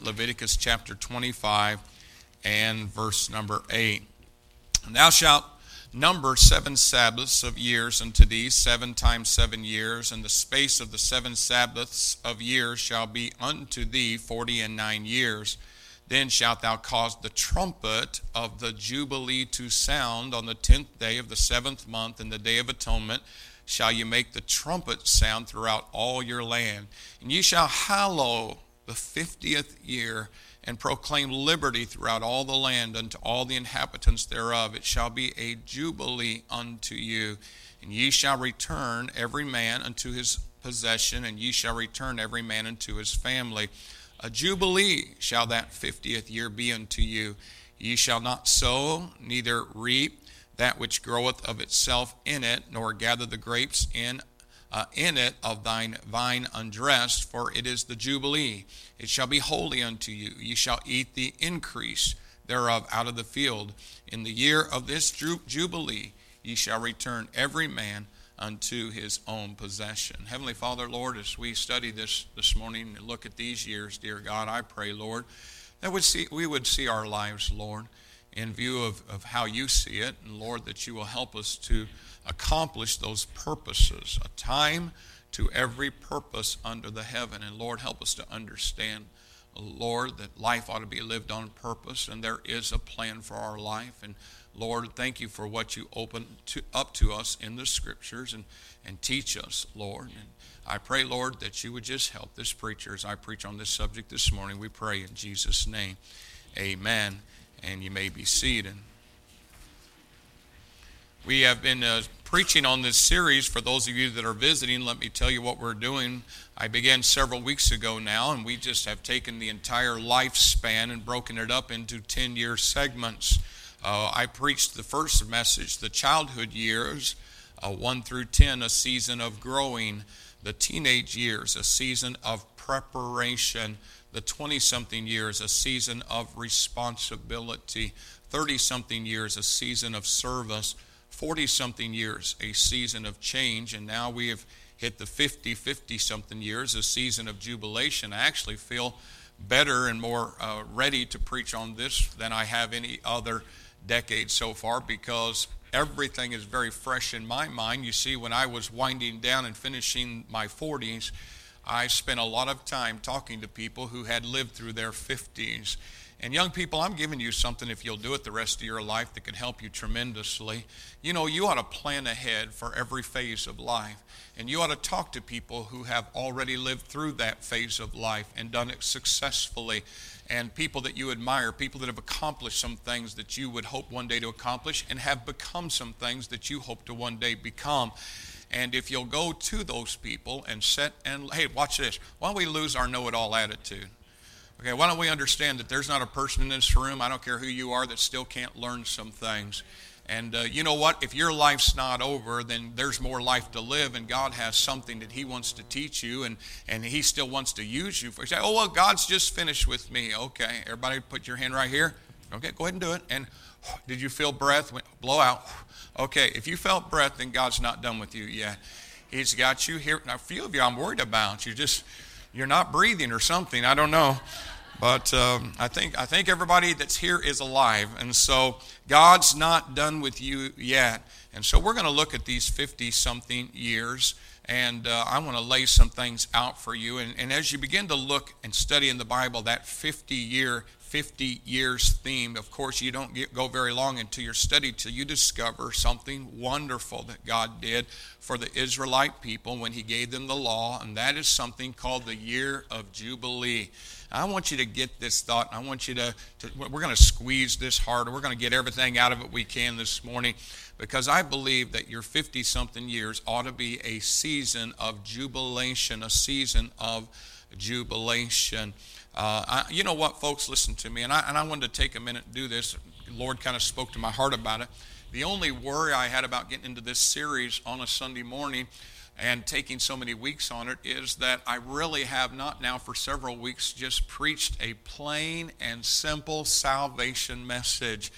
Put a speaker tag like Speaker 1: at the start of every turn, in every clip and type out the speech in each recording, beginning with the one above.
Speaker 1: Leviticus chapter 25 and verse number 8. And thou shalt number 7 Sabbaths of years unto thee, 7 times 7 years, and the space of the 7 Sabbaths of years shall be unto thee 49 years. Then shalt thou cause the trumpet of the Jubilee to sound on the 10th day of the 7th month, in the day of atonement shall you make the trumpet sound throughout all your land. And ye shall hallow the 50th year, and proclaim liberty throughout all the land unto all the inhabitants thereof. It shall be a jubilee unto you. And ye shall return every man unto his possession, and ye shall return every man unto his family. A jubilee shall that 50th year be unto you. Ye shall not sow, neither reap that which groweth of itself in it, nor gather the grapes in it of thine vine undressed, for it is the Jubilee. It shall be holy unto you. Ye shall eat the increase thereof out of the field. In the year of this Jubilee ye shall return every man unto his own possession. Heavenly Father, Lord, as we study this morning and look at these years, dear God, I pray, Lord, that we would see our lives, Lord, in view of how you see it, and Lord, that you will help us to accomplish those purposes, a time to every purpose under the heaven. And Lord, help us to understand, Lord, that life ought to be lived on purpose, and there is a plan for our life. And Lord, thank you for what you open up to us in the scriptures and teach us, Lord. And I pray, Lord, that you would just help this preacher as I preach on this subject this morning. We pray in Jesus' name. Amen. And you may be seated. We have been preaching on this series. For those of you that are visiting, let me tell you what we're doing. I began several weeks ago now, and we just have taken the entire lifespan and broken it up into 10-year segments. I preached the first message, the childhood years, 1 through 10, a season of growing. The teenage years, a season of preparation. The 20-something years, a season of responsibility. 30-something years, a season of service. 40-something years, a season of change. And now we have hit the 50-something years, a season of jubilation. I actually feel better and more ready to preach on this than I have any other decade so far, because everything is very fresh in my mind. You see, when I was winding down and finishing my 40s, I spent a lot of time talking to people who had lived through their 50s. And young people, I'm giving you something, if you'll do it the rest of your life, that could help you tremendously. You know, you ought to plan ahead for every phase of life. And you ought to talk to people who have already lived through that phase of life and done it successfully. And people that you admire, people that have accomplished some things that you would hope one day to accomplish, and have become some things that you hope to one day become. And if you'll go to those people and hey, watch this. Why don't we lose our know-it-all attitude? Okay, why don't we understand that there's not a person in this room, I don't care who you are, that still can't learn some things. And you know what? If your life's not over, then there's more life to live, and God has something that he wants to teach you, and he still wants to use you. You say, oh, well, God's just finished with me. Okay, everybody put your hand right here. Okay, go ahead and do it. And did you feel breath? Blow out. Okay, if you felt breath, then God's not done with you yet. He's got you here. Now, a few of you I'm worried about. You're not breathing or something. I don't know. But I think everybody that's here is alive. And so God's not done with you yet. And so we're going to look at these 50-something years. And I want to lay some things out for you. And as you begin to look and study in the Bible, that 50 years theme, of course, you don't go very long into your study till you discover something wonderful that God did for the Israelite people when he gave them the law. And that is something called the year of Jubilee. I want you to get this thought. I want you to we're going to squeeze this harder. We're going to get everything out of it we can this morning, because I believe that your 50-something years ought to be a season of jubilation, a season of jubilation. You know what, folks, listen to me. And I wanted to take a minute and do this. The Lord kind of spoke to my heart about it. The only worry I had about getting into this series on a Sunday morning and taking so many weeks on it is that I really have not now for several weeks just preached a plain and simple salvation message.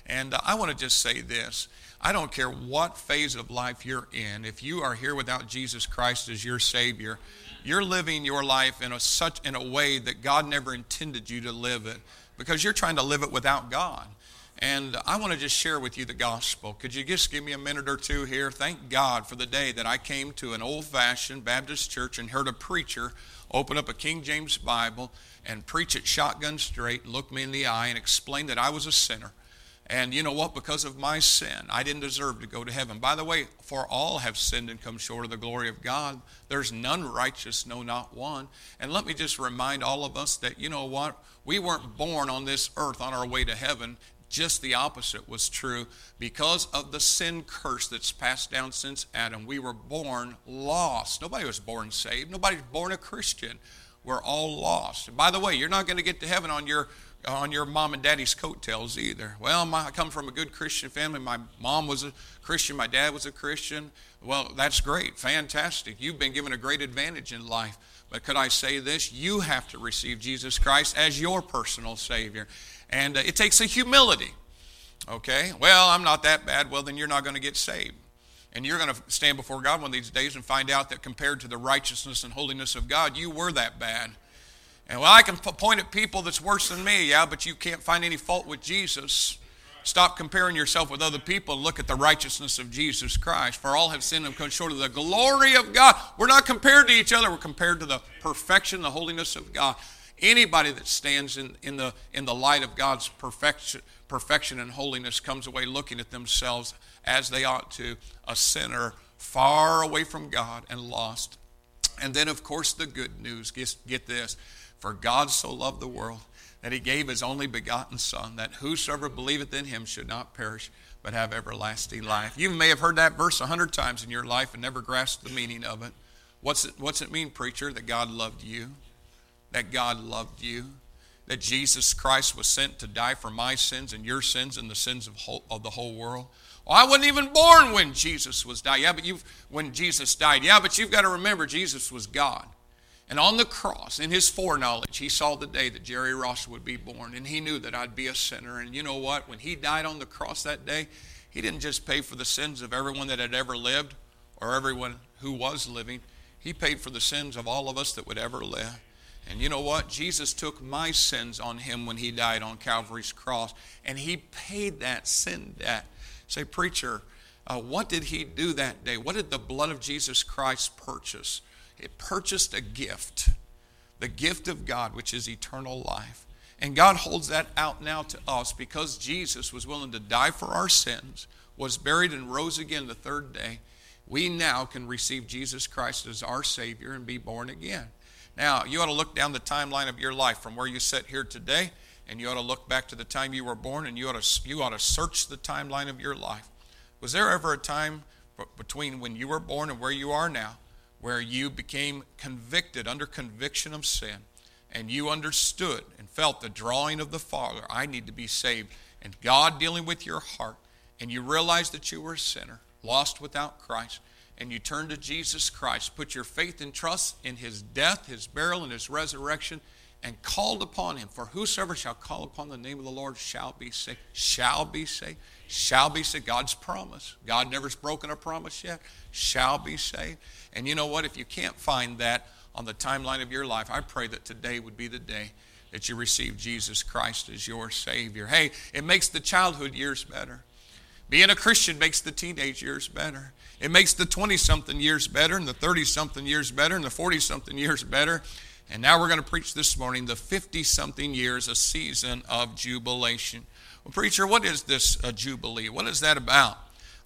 Speaker 1: And I want to just say this. I don't care what phase of life you're in. If you are here without Jesus Christ as your Savior, you're living your life in a way that God never intended you to live it, because you're trying to live it without God. And I want to just share with you the gospel. Could you just give me a minute or two here? Thank God for the day that I came to an old-fashioned Baptist church and heard a preacher open up a King James Bible and preach it shotgun straight, look me in the eye, and explain that I was a sinner. And you know what? Because of my sin, I didn't deserve to go to heaven. By the way, for all have sinned and come short of the glory of God. There's none righteous, no, not one. And let me just remind all of us that, you know what? We weren't born on this earth on our way to heaven. Just the opposite was true. Because of the sin curse that's passed down since Adam, we were born lost. Nobody was born saved. Nobody's born a Christian. We're all lost. And by the way, you're not going to get to heaven on your mom and daddy's coattails either. Well, I come from a good Christian family. My mom was a Christian. My dad was a Christian. Well, that's great. Fantastic. You've been given a great advantage in life. But could I say this? You have to receive Jesus Christ as your personal Savior. And it takes a humility. Okay? Well, I'm not that bad. Well, then you're not going to get saved. And you're going to stand before God one of these days and find out that compared to the righteousness and holiness of God, you were that bad. And well, I can point at people that's worse than me, yeah, but you can't find any fault with Jesus. Stop comparing yourself with other people and look at the righteousness of Jesus Christ. For all have sinned and come short of the glory of God. We're not compared to each other. We're compared to the perfection, the holiness of God. Anybody that stands in the light of God's perfection and holiness comes away looking at themselves as they ought to, a sinner far away from God and lost. And then, of course, the good news. Get this. For God so loved the world that he gave his only begotten Son, that whosoever believeth in him should not perish, but have everlasting life. You may have heard that verse 100 times in your life and never grasped the meaning of it. What's it mean, preacher? That God loved you. That God loved you. That Jesus Christ was sent to die for my sins and your sins and the sins of the whole world. Well, I wasn't even born when Jesus was died. Yeah, but when Jesus died. Yeah, but you've got to remember Jesus was God. And on the cross, in his foreknowledge, he saw the day that Jerry Ross would be born. And he knew that I'd be a sinner. And you know what? When he died on the cross that day, he didn't just pay for the sins of everyone that had ever lived or everyone who was living. He paid for the sins of all of us that would ever live. And you know what? Jesus took my sins on him when he died on Calvary's cross. And he paid that sin debt. Say, preacher, what did he do that day? What did the blood of Jesus Christ purchase? It purchased a gift, the gift of God, which is eternal life. And God holds that out now to us because Jesus was willing to die for our sins, was buried and rose again the third day. We now can receive Jesus Christ as our Savior and be born again. Now, you ought to look down the timeline of your life from where you sit here today, and you ought to look back to the time you were born, and you ought to search the timeline of your life. Was there ever a time between when you were born and where you are now where you became convicted, under conviction of sin, and you understood and felt the drawing of the Father, I need to be saved, and God dealing with your heart, and you realized that you were a sinner, lost without Christ, and you turned to Jesus Christ, put your faith and trust in his death, his burial, and his resurrection, and called upon him. For whosoever shall call upon the name of the Lord shall be saved. Shall be saved. Shall be saved. God's promise. God never's broken a promise yet. Shall be saved. And you know what? If you can't find that on the timeline of your life, I pray that today would be the day that you receive Jesus Christ as your Savior. Hey, it makes the childhood years better. Being a Christian makes the teenage years better. It makes the 20-something years better, and the 30-something years better, and the 40-something years better. And now we're going to preach this morning the 50-something years, a season of jubilation. Well, preacher, what is this jubilee? What is that about?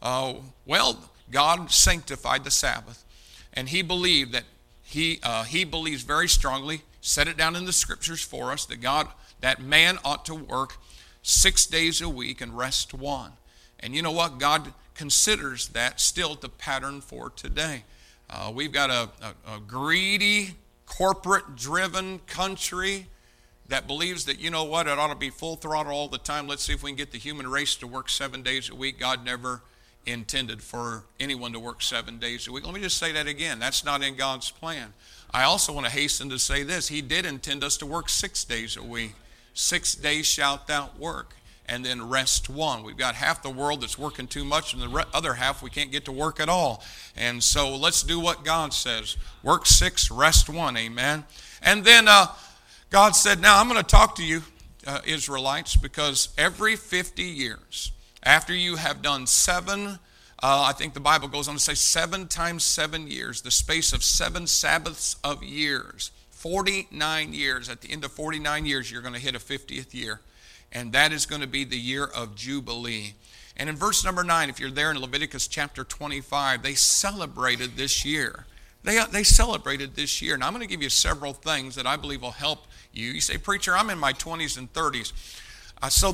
Speaker 1: Well, God sanctified the Sabbath, and he believed that he believes very strongly, set it down in the scriptures for us, that man ought to work 6 days a week and rest one. And you know what? God considers that still the pattern for today. We've got a greedy, corporate-driven country that believes that, you know what, it ought to be full throttle all the time. Let's see if we can get the human race to work 7 days a week. God never intended for anyone to work 7 days a week. Let me just say that again. That's not in God's plan. I also want to hasten to say this. He did intend us to work 6 days a week. 6 days shalt thou work. and then rest 1. We've got half the world that's working too much, and the other half we can't get to work at all. And so let's do what God says. Work 6, rest 1, amen. And then God said, now I'm going to talk to you, Israelites, because every 50 years, after you have done 7, I think the Bible goes on to say 7 times 7 years, the space of 7 Sabbaths of years, 49 years. At the end of 49 years, you're going to hit a 50th year. And that is going to be the year of Jubilee. And in verse number 9, if you're there in Leviticus chapter 25, they celebrated this year. They celebrated this year. And I'm going to give you several things that I believe will help you. You say, preacher, I'm in my 20s and 30s. So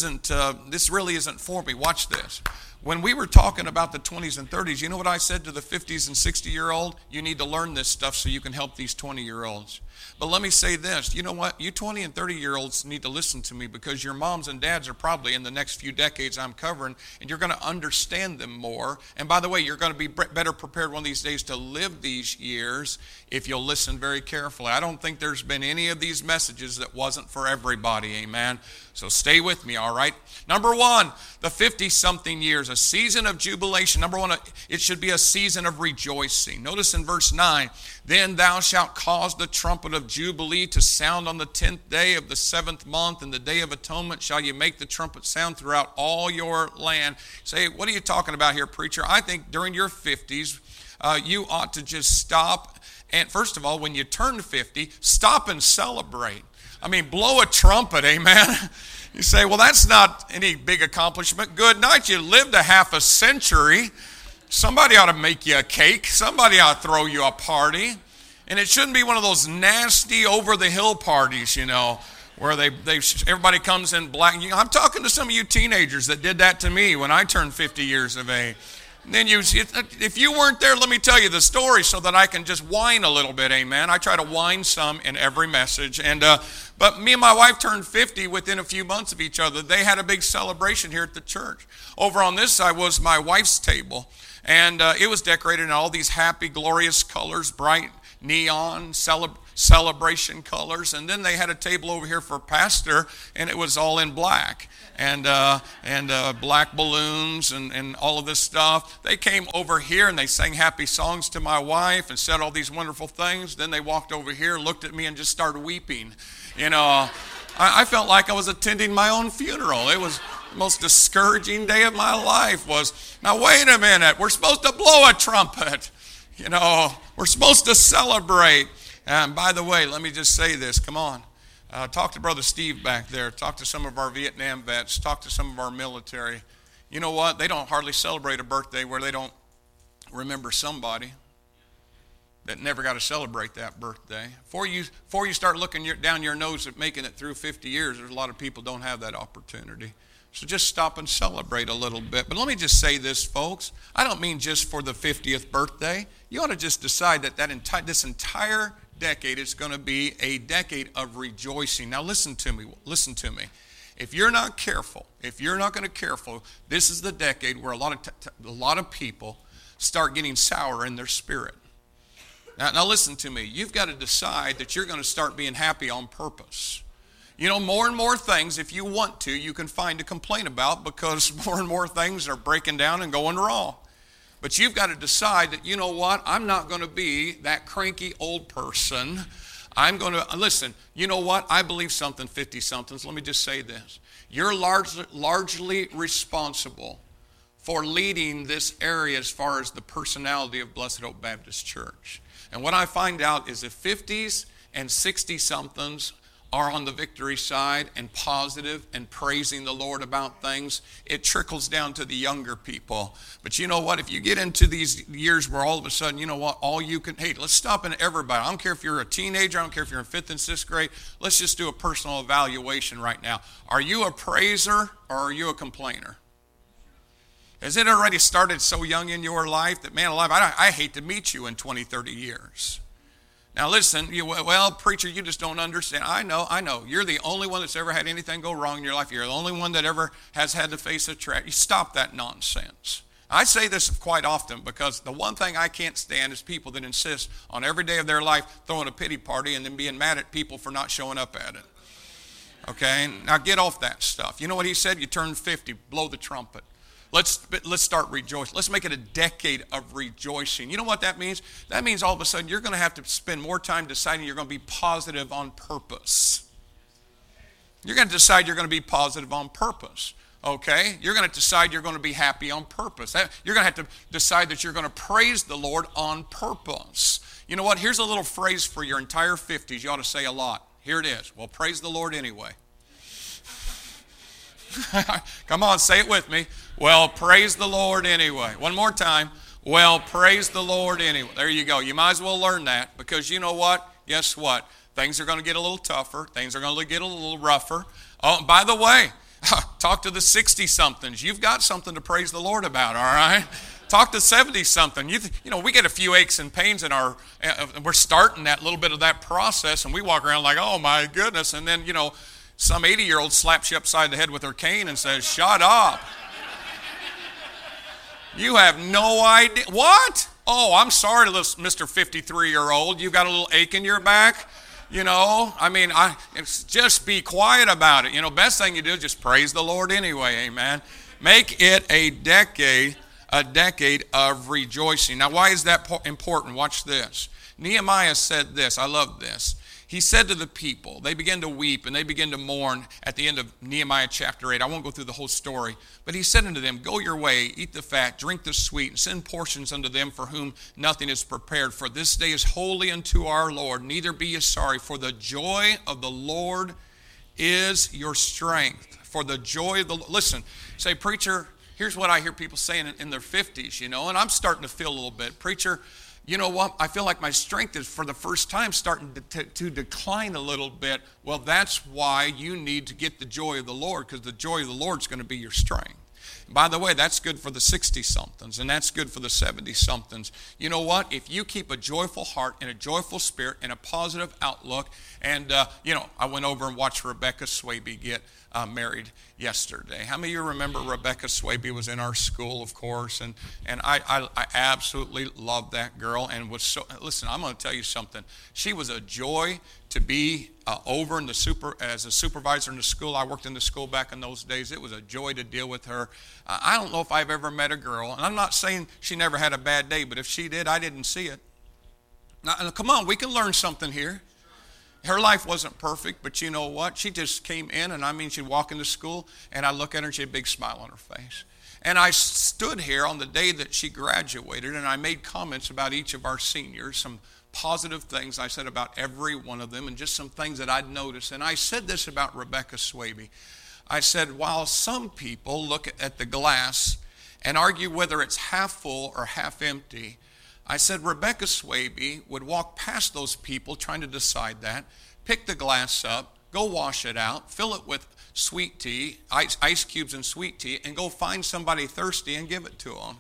Speaker 1: this really isn't for me. Watch this. When we were talking about the 20s and 30s, you know what I said to the 50s and 60-year-old? You need to learn this stuff so you can help these 20-year-olds. But let me say this. You know what? You 20 and 30-year-olds need to listen to me, because your moms and dads are probably in the next few decades I'm covering, and you're going to understand them more. And by the way, you're going to be better prepared one of these days to live these years if you'll listen very carefully. I don't think there's been any of these messages that wasn't for everybody, amen? So stay with me, all right? Number 1, the 50-something years, a season of jubilation. Number 1, it should be a season of rejoicing. Notice in verse 9, then thou shalt cause the trumpet of Jubilee to sound on the 10th day of the 7th month, and the day of atonement shall you make the trumpet sound throughout all your land. Say, what are you talking about here, preacher? I think during your 50s, you ought to just stop. And first of all, when you turn 50, stop and celebrate. I mean, blow a trumpet, amen? You say, well, that's not any big accomplishment. Good night. You lived a half a century. Somebody ought to make you a cake. Somebody ought to throw you a party. And it shouldn't be one of those nasty over-the-hill parties, you know, where everybody comes in black. I'm talking to some of you teenagers that did that to me when I turned 50 years of age. And then if you weren't there, let me tell you the story so that I can just whine a little bit, amen. I try to whine some in every message. But me and my wife turned 50 within a few months of each other. They had a big celebration here at the church. Over on this side was my wife's table, and it was decorated in all these happy, glorious colors, bright neon celebration colors. And then they had a table over here for pastor, and it was all in black. And black balloons and all of this stuff. They came over here and they sang happy songs to my wife and said all these wonderful things. Then they walked over here, looked at me, and just started weeping. You know, I felt like I was attending my own funeral. It was the most discouraging day of my life. Now wait a minute, we're supposed to blow a trumpet. You know, we're supposed to celebrate. And by the way, let me just say this, come on. Talk to Brother Steve back there. Talk to some of our Vietnam vets. Talk to some of our military. You know what? They don't hardly celebrate a birthday where they don't remember somebody that never got to celebrate that birthday. Before you start looking down your nose at making it through 50 years, there's a lot of people don't have that opportunity. So just stop and celebrate a little bit. But let me just say this, folks. I don't mean just for the 50th birthday. You ought to just decide that this entire decade is going to be a decade of rejoicing. Now listen to me. If you're not careful, if you're not going to careful, this is the decade where a lot of people start getting sour in their spirit. Now listen to me. You've got to decide that you're going to start being happy on purpose. You know, more and more things, if you want to, you can find to complain about, because more and more things are breaking down and going wrong. But you've got to decide that, you know what, I'm not going to be that cranky old person. I'm going to, listen, you know what, I believe something, 50-somethings. Let me just say this. You're largely responsible for leading this area as far as the personality of Blessed Hope Baptist Church. And what I find out is if 50s and 60-somethings are on the victory side and positive and praising the Lord about things, it trickles down to the younger people. But you know what? If you get into these years where all of a sudden, you know what, hey, let's stop in everybody. I don't care if you're a teenager. I don't care if you're in 5th and 6th grade. Let's just do a personal evaluation right now. Are you a praiser or are you a complainer? Has it already started so young in your life that, man alive, I hate to meet you in 20, 30 years? Now listen, well, preacher, you just don't understand. I know. You're the only one that's ever had anything go wrong in your life. You're the only one that ever has had to face a trap. You stop that nonsense. I say this quite often because the one thing I can't stand is people that insist on every day of their life throwing a pity party and then being mad at people for not showing up at it. Okay, now get off that stuff. You know what he said? You turn 50, blow the trumpet. Let's start rejoicing. Let's make it a decade of rejoicing. You know what that means? That means all of a sudden you're going to have to spend more time deciding you're going to be positive on purpose. You're going to decide you're going to be positive on purpose. Okay? You're going to decide you're going to be happy on purpose. You're going to have to decide that you're going to praise the Lord on purpose. You know what? Here's a little phrase for your entire 50s. You ought to say a lot. Here it is. Well, praise the Lord anyway. Come on, say it with me. Well, praise the Lord anyway. One more time. Well, praise the Lord anyway. There you go. You might as well learn that, because you know what? Guess what? Things are going to get a little tougher. Things are going to get a little rougher. Oh, by the way, talk to the 60-somethings. You've got something to praise the Lord about, all right? Talk to 70-something. You know, we get a few aches and pains in our, we're starting that little bit of that process, and we walk around like, oh my goodness. And then, you know, some 80-year-old slaps you upside the head with her cane and says, shut up. You have no idea. What? Oh, I'm sorry, Mr. 53-year-old. You've got a little ache in your back. You know, I mean, just be quiet about it. You know, best thing you do is just praise the Lord anyway, amen. Make it a decade of rejoicing. Now, why is that important? Watch this. Nehemiah said this. I love this. He said to the people, they began to weep and they began to mourn at the end of Nehemiah chapter 8. I won't go through the whole story. But he said unto them, go your way, eat the fat, drink the sweet, and send portions unto them for whom nothing is prepared. For this day is holy unto our Lord. Neither be ye sorry, for the joy of the Lord is your strength. For the joy of the Lord. Listen, say, preacher, here's what I hear people saying in their 50s, you know, and I'm starting to feel a little bit. Preacher, you know what? I feel like my strength is for the first time starting to decline a little bit. Well, that's why you need to get the joy of the Lord, because the joy of the Lord is going to be your strength. By the way, that's good for the 60-somethings, and that's good for the 70-somethings. You know what? If you keep a joyful heart and a joyful spirit and a positive outlook, and, you know, I went over and watched Rebecca Swaby get married yesterday. How many of you remember Rebecca Swaby was in our school, of course, and I absolutely loved that girl, and was so, listen, I'm going to tell you something. She was a joy to be over in as a supervisor in the school. I worked in the school back in those days. It was a joy to deal with her. I don't know if I've ever met a girl, and I'm not saying she never had a bad day, but if she did, I didn't see it. Now, come on, we can learn something here. Her life wasn't perfect, but you know what? She just came in, and I mean, she'd walk into school, and I'd look at her, and she had a big smile on her face. And I stood here on the day that she graduated, and I made comments about each of our seniors, some positive things I said about every one of them, and just some things that I'd noticed. And I said this about Rebecca Swaby. I said, while some people look at the glass and argue whether it's half full or half empty, I said Rebecca Swaby would walk past those people trying to decide that, pick the glass up, go wash it out, fill it with sweet tea, ice cubes and sweet tea, and go find somebody thirsty and give it to them.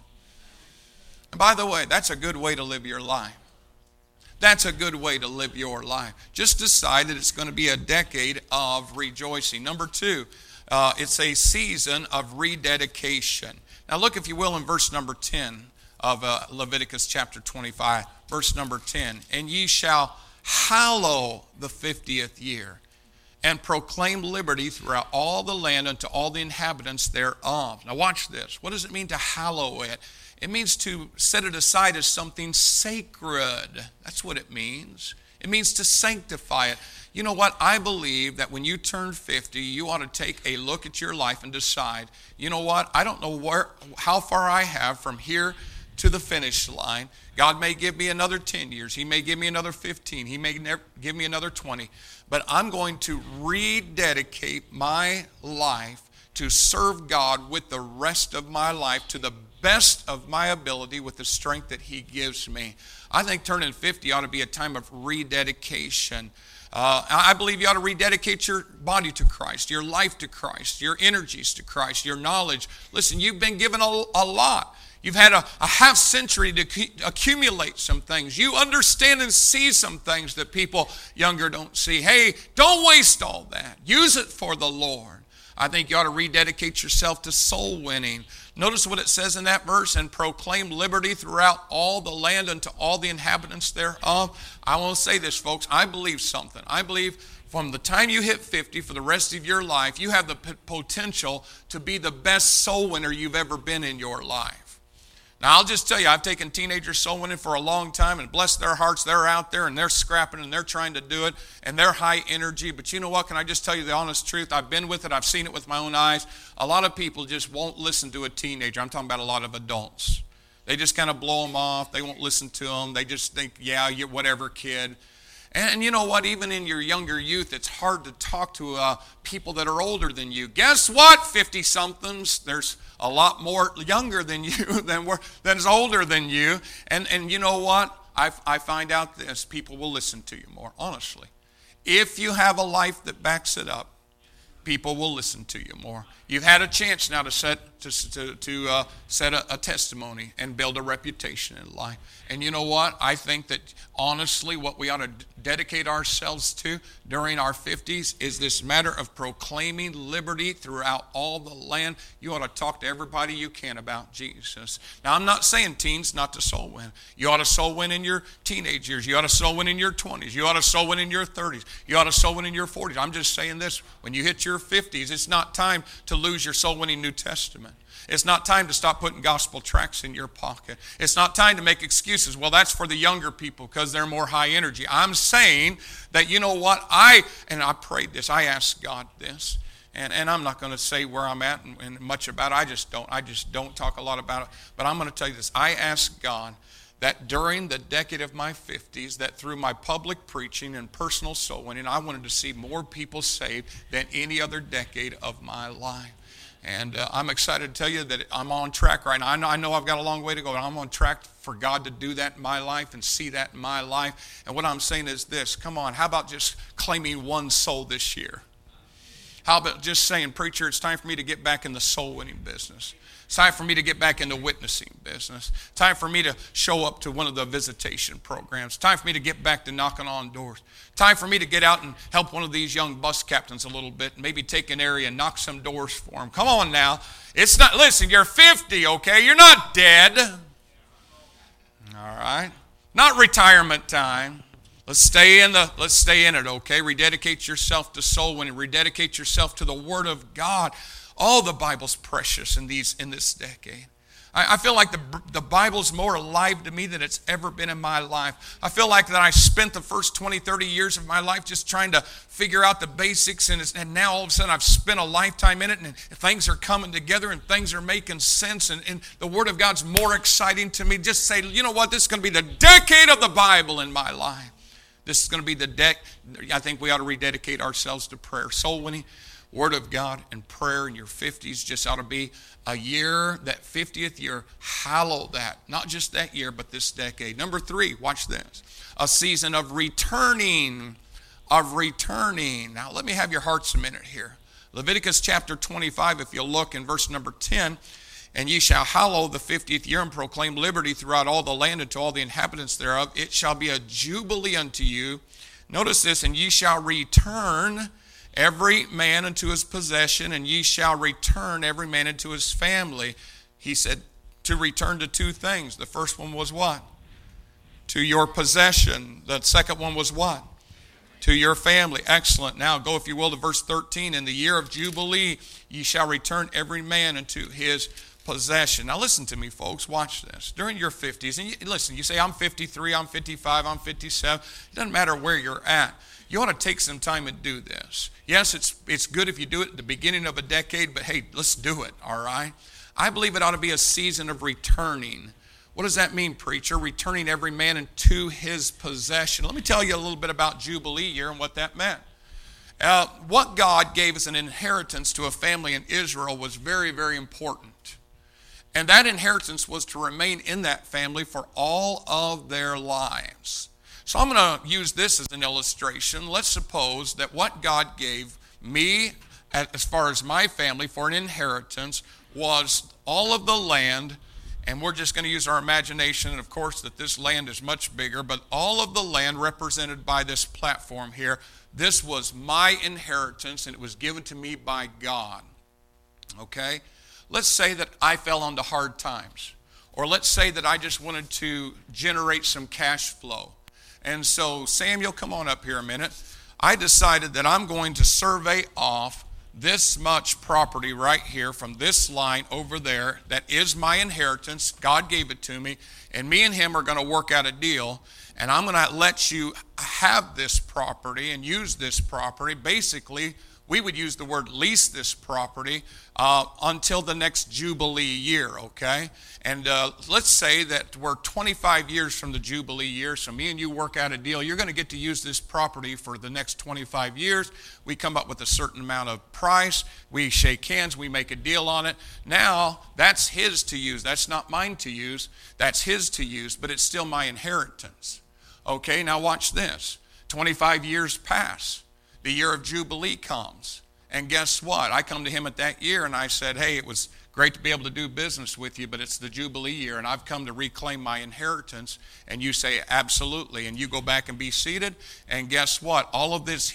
Speaker 1: And by the way, that's a good way to live your life. That's a good way to live your life. Just decide that it's going to be a decade of rejoicing. Number 2, it's a season of rededication. Now look, if you will, in verse number 10 of Leviticus chapter 25, verse number 10. And ye shall hallow the 50th year, and proclaim liberty throughout all the land unto all the inhabitants thereof. Now watch this. What does it mean to hallow it? It means to set it aside as something sacred. That's what it means. It means to sanctify it. You know what? I believe that when you turn 50, you ought to take a look at your life and decide, you know what? I don't know how far I have from here to the finish line. God may give me another 10 years. He may give me another 15. He may give me another 20. But I'm going to rededicate my life to serve God with the rest of my life to the best of my ability with the strength that He gives me. I think turning 50 ought to be a time of rededication. I believe you ought to rededicate your body to Christ, your life to Christ, your energies to Christ, your knowledge. Listen, you've been given a lot. You've had a half century to accumulate some things. You understand and see some things that people younger don't see. Hey, don't waste all that. Use it for the Lord. I think you ought to rededicate yourself to soul winning. Notice what it says in that verse, and proclaim liberty throughout all the land unto all the inhabitants thereof. I want to say this, folks. I believe something. I believe from the time you hit 50 for the rest of your life, you have the potential to be the best soul winner you've ever been in your life. Now, I'll just tell you, I've taken teenagers soul winning for a long time, and bless their hearts, they're out there and they're scrapping and they're trying to do it, and they're high energy. But you know what? Can I just tell you the honest truth? I've been with it. I've seen it with my own eyes. A lot of people just won't listen to a teenager. I'm talking about a lot of adults. They just kind of blow them off. They won't listen to them. They just think, yeah, you're whatever, kid. And you know what? Even in your younger youth, it's hard to talk to people that are older than you. Guess what, 50-somethings? There's a lot more younger than you than's older than you. And you know what? I find out this. People will listen to you more, honestly. If you have a life that backs it up, people will listen to you more. You've had a chance now to set a testimony and build a reputation in life. And you know what? I think that honestly what we ought to dedicate ourselves to during our 50s is this matter of proclaiming liberty throughout all the land. You ought to talk to everybody you can about Jesus. Now, I'm not saying teens not to soul win. You ought to soul win in your teenage years. You ought to soul win in your 20s. You ought to soul win in your 30s. You ought to soul win in your 40s. I'm just saying this. When you hit your 50s, it's not time to lose your soul-winning New Testament. It's not time to stop putting gospel tracts in your pocket. It's not time to make excuses. Well, that's for the younger people because they're more high energy. I'm saying that, you know what, I prayed this. I asked God this. And I'm not going to say where I'm at and much about it. I just don't talk a lot about it. But I'm going to tell you this. I asked God that during the decade of my 50s, that through my public preaching and personal soul winning, I wanted to see more people saved than any other decade of my life. And I'm excited to tell you that I'm on track right now. I know I've got a long way to go, but I'm on track for God to do that in my life and see that in my life. And what I'm saying is this. Come on, how about just claiming one soul this year? How about just saying, preacher, it's time for me to get back in the soul winning business. It's time for me to get back in the witnessing business. It's time for me to show up to one of the visitation programs. It's time for me to get back to knocking on doors. It's time for me to get out and help one of these young bus captains a little bit and maybe take an area and knock some doors for them. Come on now. It's not, listen, you're 50, okay? You're not dead. All right? Not retirement time. Let's stay in it, okay? Rededicate yourself to soul winning. Rededicate yourself to the Word of God. All the Bible's precious in this decade. I feel like the Bible's more alive to me than it's ever been in my life. I feel like that I spent the first 20, 30 years of my life just trying to figure out the basics, and now all of a sudden I've spent a lifetime in it, and things are coming together, and things are making sense, and the Word of God's more exciting to me. Just say, you know what, this is going to be the decade of the Bible in my life. This is going to be I think we ought to rededicate ourselves to prayer. Soul winning, Word of God, and prayer in your 50s just ought to be a year, that 50th year, hallow that. Not just that year, but this decade. Number 3, watch this. A season of returning. Now, let me have your hearts a minute here. Leviticus chapter 25, if you'll look in verse number 10, and ye shall hallow the 50th year and proclaim liberty throughout all the land and to all the inhabitants thereof. It shall be a jubilee unto you. Notice this, and ye shall return every man unto his possession, and ye shall return every man into his family. He said to return to 2 things. The first one was what? To your possession. The second one was what? To your family. Excellent. Now go, if you will, to verse 13. In the year of Jubilee, ye shall return every man into his possession. Now listen to me, folks. Watch this. During your 50s, and listen, you say, I'm 53, I'm 55, I'm 57. It doesn't matter where you're at. You ought to take some time and do this. Yes, it's good if you do it at the beginning of a decade, but hey, let's do it, all right? I believe it ought to be a season of returning. What does that mean, preacher? Returning every man into his possession. Let me tell you a little bit about Jubilee year and what that meant. What God gave as an inheritance to a family in Israel was very, very important. And that inheritance was to remain in that family for all of their lives. So I'm going to use this as an illustration. Let's suppose that what God gave me, as far as my family, for an inheritance was all of the land, and we're just going to use our imagination, and of course that this land is much bigger, but all of the land represented by this platform here, this was my inheritance, and it was given to me by God. Okay? Let's say that I fell onto hard times, or let's say that I just wanted to generate some cash flow. And so, Samuel, come on up here a minute. I decided that I'm going to survey off this much property right here from this line over there that is my inheritance. God gave it to me, and me and him are going to work out a deal, and I'm going to let you have this property and use this property. Basically, we would use the word lease this property until the next Jubilee year, okay? And let's say that we're 25 years from the Jubilee year, so me and you work out a deal. You're going to get to use this property for the next 25 years. We come up with a certain amount of price. We shake hands. We make a deal on it. Now, that's his to use. That's not mine to use. That's his to use, but it's still my inheritance. Okay, now watch this. 25 years pass. The year of Jubilee comes. And guess what? I come to him at that year and I said, hey, it was great to be able to do business with you, but it's the Jubilee year and I've come to reclaim my inheritance. And you say, absolutely. And you go back and be seated. And guess what? All of this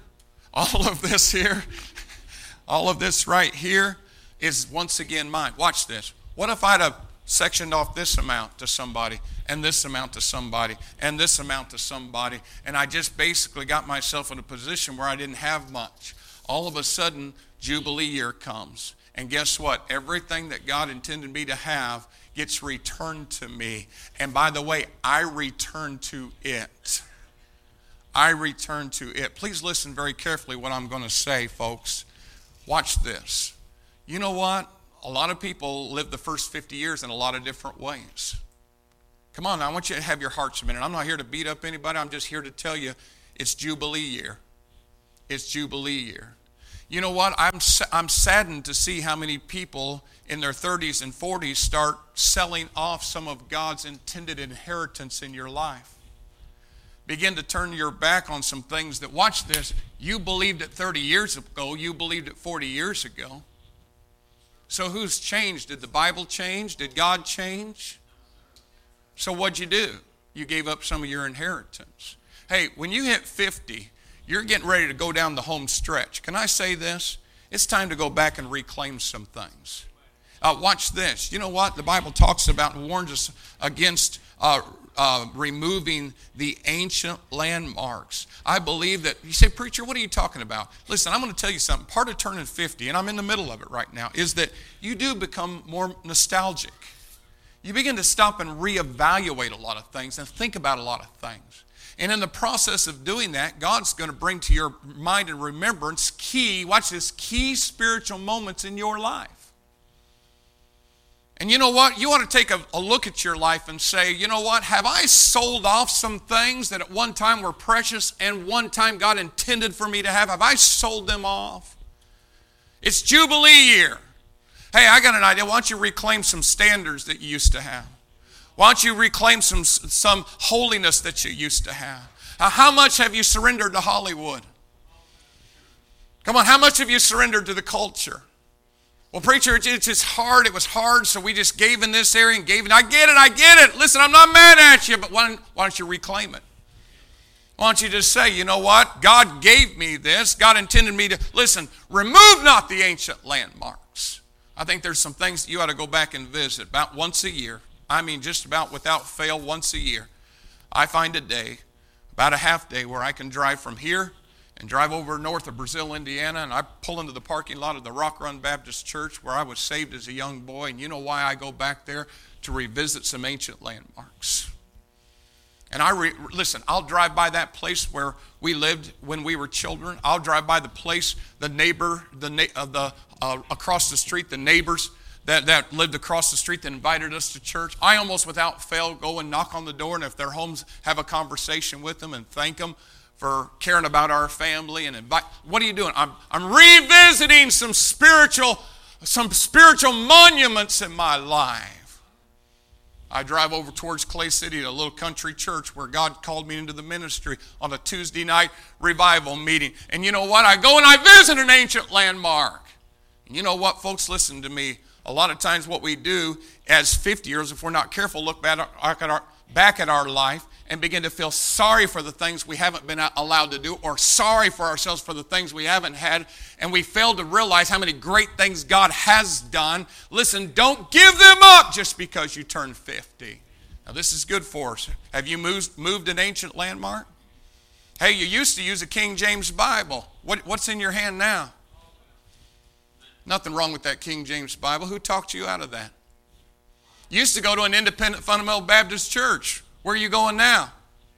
Speaker 1: right here is once again mine. Watch this. What if I'd have sectioned off this amount to somebody, and this amount to somebody, and this amount to somebody, and I just basically got myself in a position where I didn't have much. All of a sudden, Jubilee year comes, and guess what? Everything that God intended me to have gets returned to me. And by the way, I return to it. I return to it. Please listen very carefully what I'm going to say, folks. Watch this. You know what? A lot of people live the first 50 years in a lot of different ways. Come on, I want you to have your hearts a minute. I'm not here to beat up anybody. I'm just here to tell you it's Jubilee year. It's Jubilee year. You know what? I'm saddened to see how many people in their 30s and 40s start selling off some of God's intended inheritance in your life. Begin to turn your back on some things that, watch this, you believed it 30 years ago, you believed it 40 years ago. So who's changed? Did the Bible change? Did God change? So what'd you do? You gave up some of your inheritance. Hey, when you hit 50, you're getting ready to go down the home stretch. Can I say this? It's time to go back and reclaim some things. Watch this. You know what? The Bible talks about and warns us against removing the ancient landmarks. I believe that, you say, preacher, what are you talking about? Listen, I'm going to tell you something. Part of turning 50, and I'm in the middle of it right now, is that you do become more nostalgic. You begin to stop and reevaluate a lot of things and think about a lot of things. And in the process of doing that, God's going to bring to your mind and remembrance watch this, key spiritual moments in your life. And you know what? You ought to take a look at your life and say, you know what? Have I sold off some things that at one time were precious and one time God intended for me to have? Have I sold them off? It's Jubilee year. Hey, I got an idea. Why don't you reclaim some standards that you used to have? Why don't you reclaim some holiness that you used to have? How much have you surrendered to Hollywood? Come on, how much have you surrendered to the culture? Well, preacher, it's just hard. It was hard, so we just gave in this area and gave in. I get it. Listen, I'm not mad at you, but why don't you reclaim it? Why don't you just say, you know what? God gave me this. God intended me to, listen, remove not the ancient landmarks. I think there's some things that you ought to go back and visit about once a year. I mean, just about without fail, once a year. I find a day, about a half day, where I can drive from here and drive over north of Brazil, Indiana, and I pull into the parking lot of the Rock Run Baptist Church where I was saved as a young boy. And you know why I go back there? To revisit some ancient landmarks. And listen, I'll drive by that place where we lived when we were children. I'll drive by the place, across the street, the neighbors that lived across the street that invited us to church. I almost without fail go and knock on the door, and if their homes, have a conversation with them and thank them for caring about our family and invite. What are you doing? I'm revisiting some spiritual monuments in my life. I drive over towards Clay City, a little country church where God called me into the ministry on a Tuesday night revival meeting. And you know what? I go and I visit an ancient landmark. And you know what, folks? Listen to me. A lot of times what we do as 50-years, if we're not careful, look back at our life and begin to feel sorry for the things we haven't been allowed to do, or sorry for ourselves for the things we haven't had, and we fail to realize how many great things God has done. Listen, don't give them up just because you turn 50. Now, this is good for us. Have you moved an ancient landmark? Hey, you used to use a King James Bible. What's in your hand now? Nothing wrong with that King James Bible. Who talked you out of that? You used to go to an independent fundamental Baptist church. Where are you going now?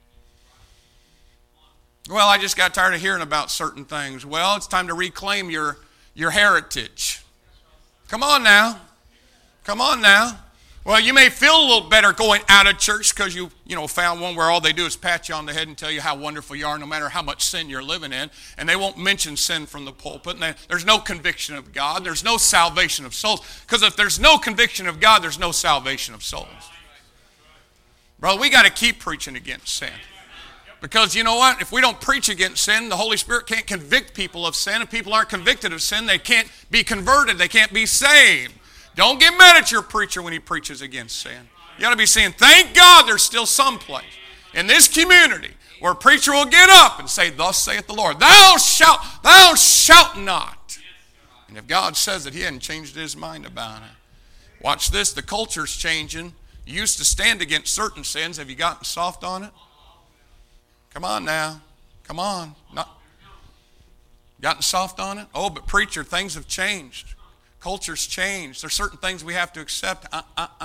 Speaker 1: Well, I just got tired of hearing about certain things. Well, it's time to reclaim your heritage. Come on now. Come on now. Well, you may feel a little better going out of church because you found one where all they do is pat you on the head and tell you how wonderful you are no matter how much sin you're living in. And they won't mention sin from the pulpit. And there's no conviction of God. There's no salvation of souls. Because if there's no conviction of God, there's no salvation of souls. Brother, we got to keep preaching against sin. Because you know what? If we don't preach against sin, the Holy Spirit can't convict people of sin. If people aren't convicted of sin, they can't be converted. They can't be saved. Don't get mad at your preacher when he preaches against sin. You ought to be saying, thank God there's still some place in this community where a preacher will get up and say, thus saith the Lord, thou shalt not. And if God says it, he hadn't changed his mind about it. Watch this, the culture's changing. You used to stand against certain sins. Have you gotten soft on it? Come on now. Come on. Not gotten soft on it? Oh, but preacher, things have changed. Culture's changed. There's certain things we have to accept.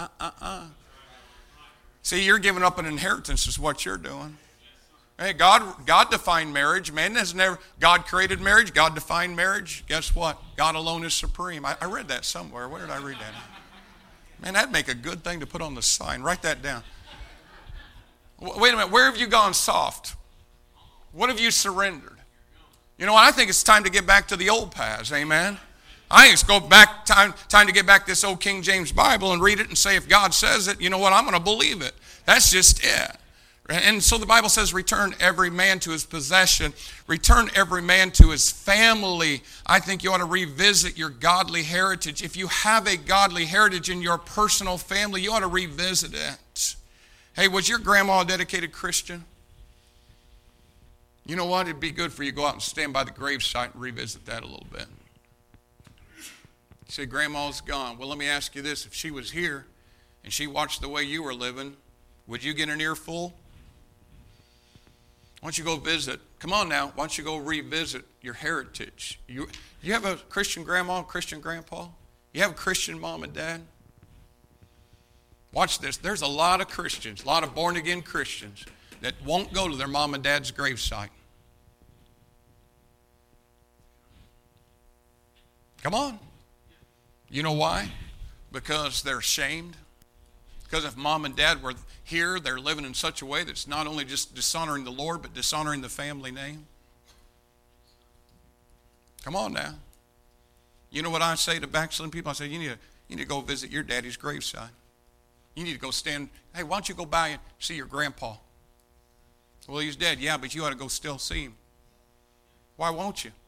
Speaker 1: See, you're giving up an inheritance is what you're doing. Hey, God defined marriage. Man has never. God created marriage. God defined marriage. Guess what? God alone is supreme. I read that somewhere. Where did I read that? Man, that'd make a good thing to put on the sign. Write that down. Wait a minute. Where have you gone soft? What have you surrendered? You know what? I think it's time to get back to the old paths. Amen. I think it's time to get back this old King James Bible and read it and say, if God says it, you know what, I'm going to believe it. That's just it. And so the Bible says, return every man to his possession. Return every man to his family. I think you ought to revisit your godly heritage. If you have a godly heritage in your personal family, you ought to revisit it. Hey, was your grandma a dedicated Christian? You know what? It'd be good for you to go out and stand by the gravesite and revisit that a little bit. You say, Grandma's gone. Well, let me ask you this. If she was here and she watched the way you were living, would you get an earful? Why don't you go visit? Come on now. Why don't you go revisit your heritage? You have a Christian grandma, Christian grandpa? You have a Christian mom and dad? Watch this. There's a lot of Christians, a lot of born-again Christians that won't go to their mom and dad's gravesite. Come on. You know why? Because they're ashamed. Because if mom and dad were here, they're living in such a way that's not only just dishonoring the Lord, but dishonoring the family name. Come on now. You know what I say to backslidden people? I say, you need to go visit your daddy's graveside. You need to go stand. Hey, why don't you go by and see your grandpa? Well, he's dead. Yeah, but you ought to go still see him. Why won't you?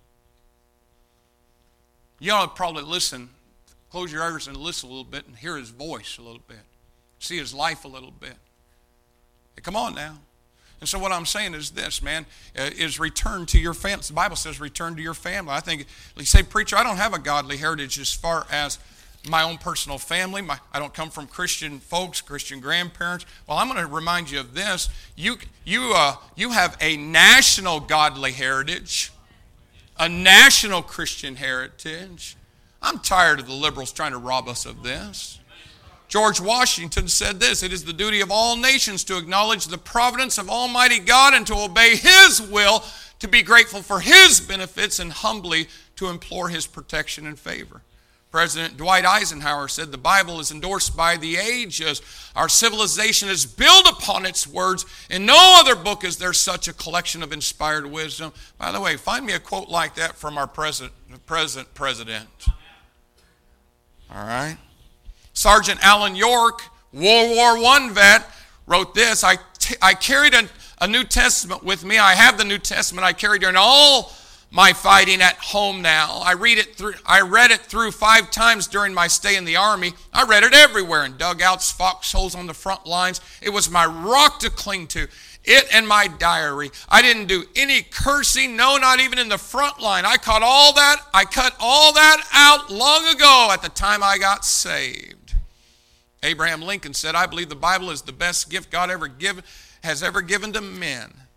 Speaker 1: You ought to probably listen. Close your ears and listen a little bit and hear his voice a little bit. See his life a little bit. Hey, come on now. And so what I'm saying is this, man, is return to your family. The Bible says return to your family. I think, you say, preacher, I don't have a godly heritage as far as my own personal family. I don't come from Christian folks, Christian grandparents. Well, I'm going to remind you of this. You have a national godly heritage, a national Christian heritage. I'm tired of the liberals trying to rob us of this. George Washington said this, it is the duty of all nations to acknowledge the providence of Almighty God and to obey His will, to be grateful for His benefits and humbly to implore His protection and favor. President Dwight Eisenhower said the Bible is endorsed by the ages. Our civilization is built upon its words. In no other book is there such a collection of inspired wisdom. By the way, find me a quote like that from our present president. All right. Sergeant Alan York, World War I vet, wrote this. I carried a New Testament with me. I have the New Testament. I carried it in all my fighting at home now. I read it through 5 times during my stay in the Army. I read it everywhere, in dugouts, foxholes, on the front lines. It was my rock to cling to. It and my diary. I didn't do any cursing, no, not even in the front line. I cut all that out long ago at the time I got saved. Abraham Lincoln said, I believe the Bible is the best gift God has ever given to men.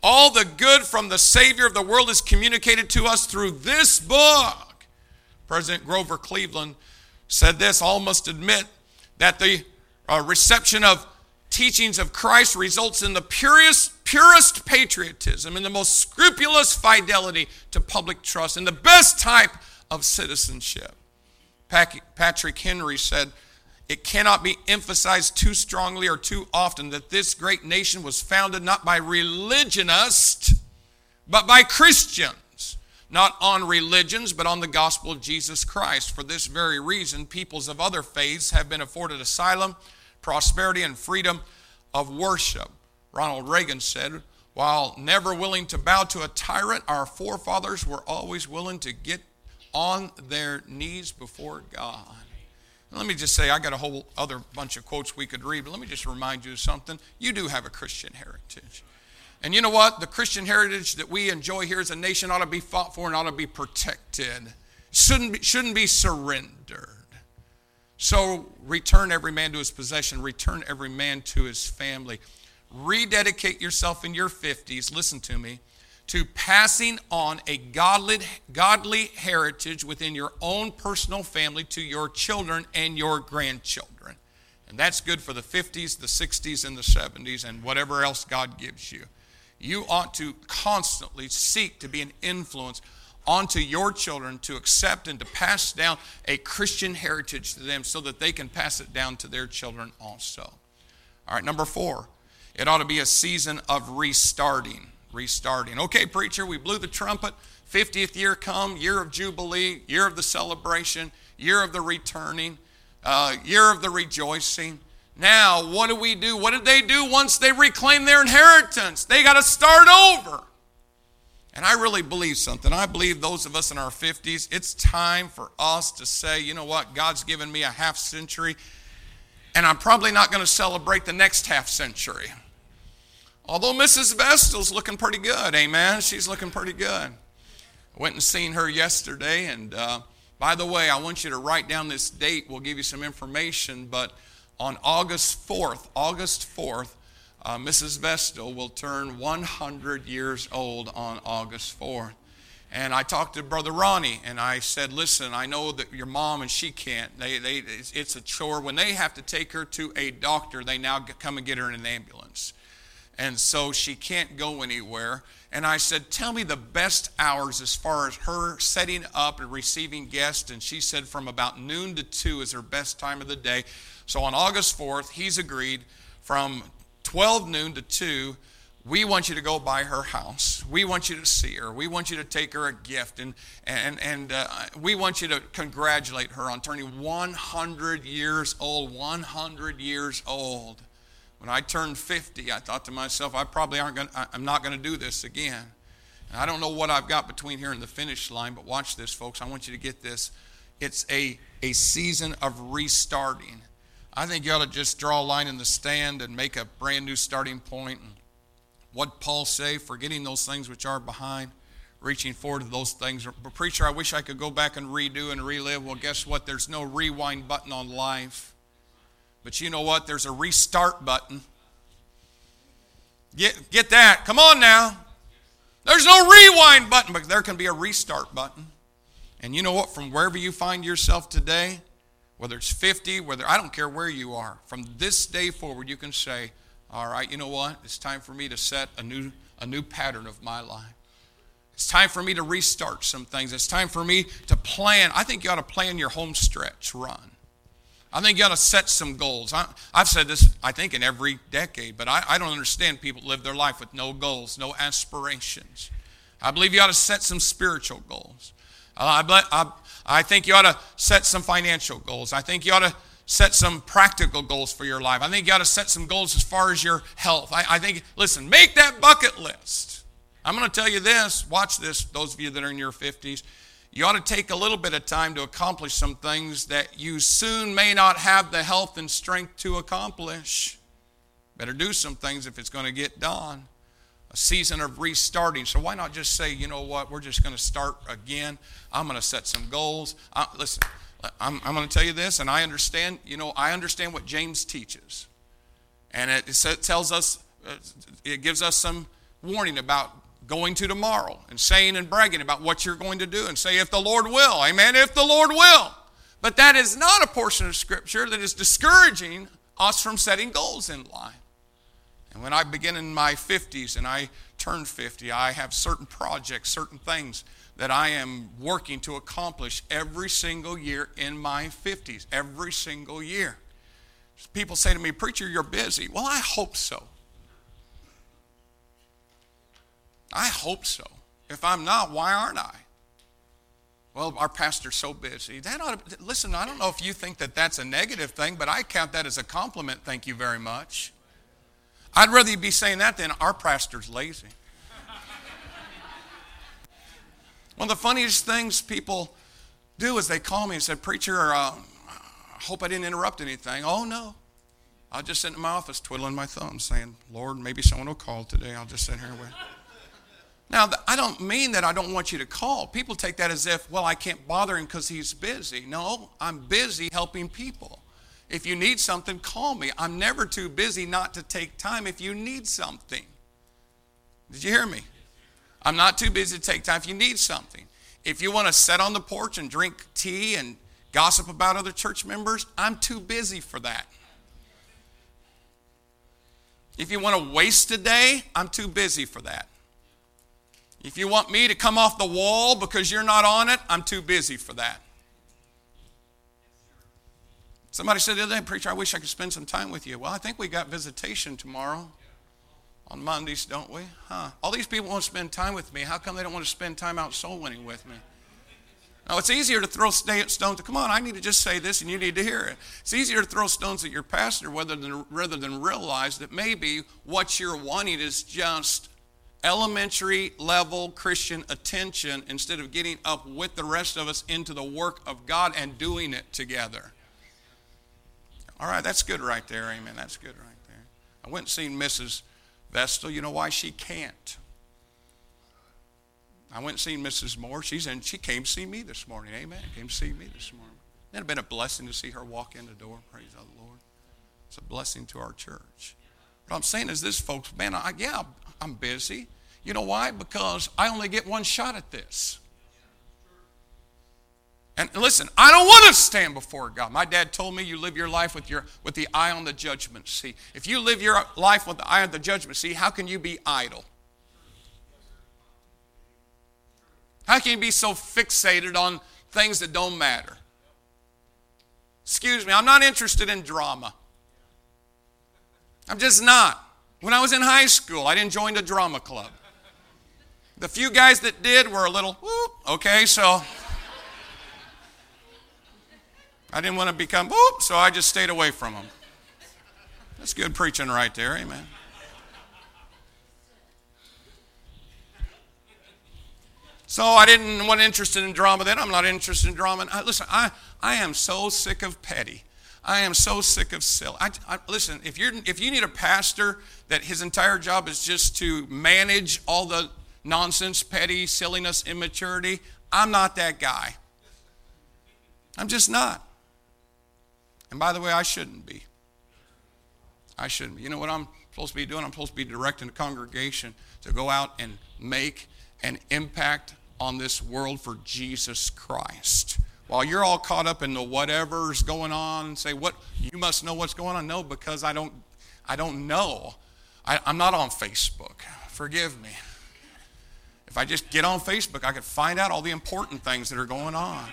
Speaker 1: All the good from the Savior of the world is communicated to us through this book. President Grover Cleveland said this: all must admit that the reception of teachings of Christ results in the purest patriotism and the most scrupulous fidelity to public trust and the best type of citizenship. Patrick Henry said, it cannot be emphasized too strongly or too often that this great nation was founded not by religionists, but by Christians. Not on religions, but on the gospel of Jesus Christ. For this very reason, peoples of other faiths have been afforded asylum, prosperity, and freedom of worship. Ronald Reagan said, while never willing to bow to a tyrant, our forefathers were always willing to get on their knees before God. Let me just say, I got a whole other bunch of quotes we could read, but let me just remind you of something. You do have a Christian heritage. And you know what? The Christian heritage that we enjoy here as a nation ought to be fought for and ought to be protected. Shouldn't be surrendered. So return every man to his possession. Return every man to his family. Rededicate yourself in your 50s, listen to me, to passing on a godly heritage within your own personal family to your children and your grandchildren. And that's good for the 50s, the 60s, and the 70s, and whatever else God gives you. You ought to constantly seek to be an influence onto your children to accept and to pass down a Christian heritage to them so that they can pass it down to their children also. All right, number 4, it ought to be a season of restarting. Okay, preacher, we blew the trumpet. 50th year come, year of Jubilee, year of the celebration, year of the returning, year of the rejoicing. Now, what do we do? What did they do once they reclaimed their inheritance? They got to start over. And I really believe something. I believe those of us in our 50s, it's time for us to say, you know what, God's given me a half century, and I'm probably not going to celebrate the next half century. Although Mrs. Vestal's looking pretty good, amen? She's looking pretty good. I went and seen her yesterday, and by the way, I want you to write down this date. We'll give you some information, but on August 4th, Mrs. Vestal will turn 100 years old on August 4th. And I talked to Brother Ronnie, and I said, listen, I know that your mom and she can't. It's a chore. When they have to take her to a doctor, they now come and get her in an ambulance. And so she can't go anywhere. And I said, tell me the best hours as far as her setting up and receiving guests. And she said from about noon to 2 is her best time of the day. So on August 4th, he's agreed from 12 noon to 2, we want you to go by her house. We want you to see her. We want you to take her a gift. And we want you to congratulate her on turning 100 years old. 100 years old. When I turned 50, I thought to myself, I'm not going to do this again. And I don't know what I've got between here and the finish line, but watch this, folks. I want you to get this. It's a season of restarting. I think you ought to just draw a line in the sand and make a brand new starting point. And what Paul say, forgetting those things which are behind, reaching forward to those things. But preacher, I wish I could go back and redo and relive. Well, guess what? There's no rewind button on life. But you know what? There's a restart button. Get that. Come on now. There's no rewind button, but there can be a restart button. And you know what? From wherever you find yourself today, whether it's 50, I don't care where you are, from this day forward, you can say, all right, you know what? It's time for me to set a new pattern of my life. It's time for me to restart some things. It's time for me to plan. I think you ought to plan your home stretch run. I think you ought to set some goals. I've said this, I think, in every decade, but I don't understand people live their life with no goals, no aspirations. I believe you ought to set some spiritual goals. I think you ought to set some financial goals. I think you ought to set some practical goals for your life. I think you ought to set some goals as far as your health. I think, listen, make that bucket list. I'm going to tell you this. Watch this, those of you that are in your 50s. You ought to take a little bit of time to accomplish some things that you soon may not have the health and strength to accomplish. Better do some things if it's going to get done. A season of restarting. So why not just say, you know what, we're just going to start again. I'm going to set some goals. Listen, I'm going to tell you this, and I understand what James teaches. And it tells us, it gives us some warning about going to tomorrow and saying and bragging about what you're going to do and say, if the Lord will, amen, if the Lord will. But that is not a portion of Scripture that is discouraging us from setting goals in life. And when I begin in my 50s and I turn 50, I have certain projects, certain things that I am working to accomplish every single year in my 50s, every single year. People say to me, preacher, you're busy. Well, I hope so. I hope so. If I'm not, why aren't I? Well, our pastor's so busy. Listen, I don't know if you think that that's a negative thing, but I count that as a compliment, thank you very much. I'd rather you be saying that than our pastor's lazy. One of the funniest things people do is they call me and say, preacher, I hope I didn't interrupt anything. Oh, no. I'll just sit in my office twiddling my thumbs saying, Lord, maybe someone will call today. I'll just sit here and wait. Now, I don't mean that I don't want you to call. People take that as if, well, I can't bother him because he's busy. No, I'm busy helping people. If you need something, call me. I'm never too busy not to take time if you need something. Did you hear me? I'm not too busy to take time if you need something. If you want to sit on the porch and drink tea and gossip about other church members, I'm too busy for that. If you want to waste a day, I'm too busy for that. If you want me to come off the wall because you're not on it, I'm too busy for that. Somebody said the other day, preacher, I wish I could spend some time with you. Well, I think we got visitation tomorrow on Mondays, don't we? All these people want to spend time with me. How come they don't want to spend time out soul winning with me? Now, it's easier to throw stones. Come on, I need to just say this and you need to hear it. It's easier to throw stones at your pastor rather than realize that maybe what you're wanting is just elementary level Christian attention instead of getting up with the rest of us into the work of God and doing it together. All right, that's good right there, amen. That's good right there. I went and seen Mrs. Vestal. You know why she can't? I went and seen Mrs. Moore. She came to see me this morning, amen. Came to see me this morning. It'd have been a blessing to see her walk in the door, praise the Lord. It's a blessing to our church. What I'm saying is this, folks, man, I'm busy. You know why? Because I only get one shot at this. And listen, I don't want to stand before God. My dad told me you live your life with the eye on the judgment seat. If you live your life with the eye on the judgment seat, how can you be idle? How can you be so fixated on things that don't matter? Excuse me, I'm not interested in drama. I'm just not. When I was in high school, I didn't join the drama club. The few guys that did were a little, whoop, okay, so I didn't want to become, whoop, so I just stayed away from them. That's good preaching right there, amen. So I wasn't interested in drama then. I'm not interested in drama. Listen, I am so sick of petty. I am so sick of silly. Listen, if you need a pastor that his entire job is just to manage all the nonsense, petty, silliness, immaturity, I'm not that guy. I'm just not. And by the way, I shouldn't be. I shouldn't be. You know what I'm supposed to be doing? I'm supposed to be directing the congregation to go out and make an impact on this world for Jesus Christ. While you're all caught up in the whatever's going on and say, "What? You must know what's going on." No, because I don't know. I'm not on Facebook. Forgive me. If I just get on Facebook, I could find out all the important things that are going on.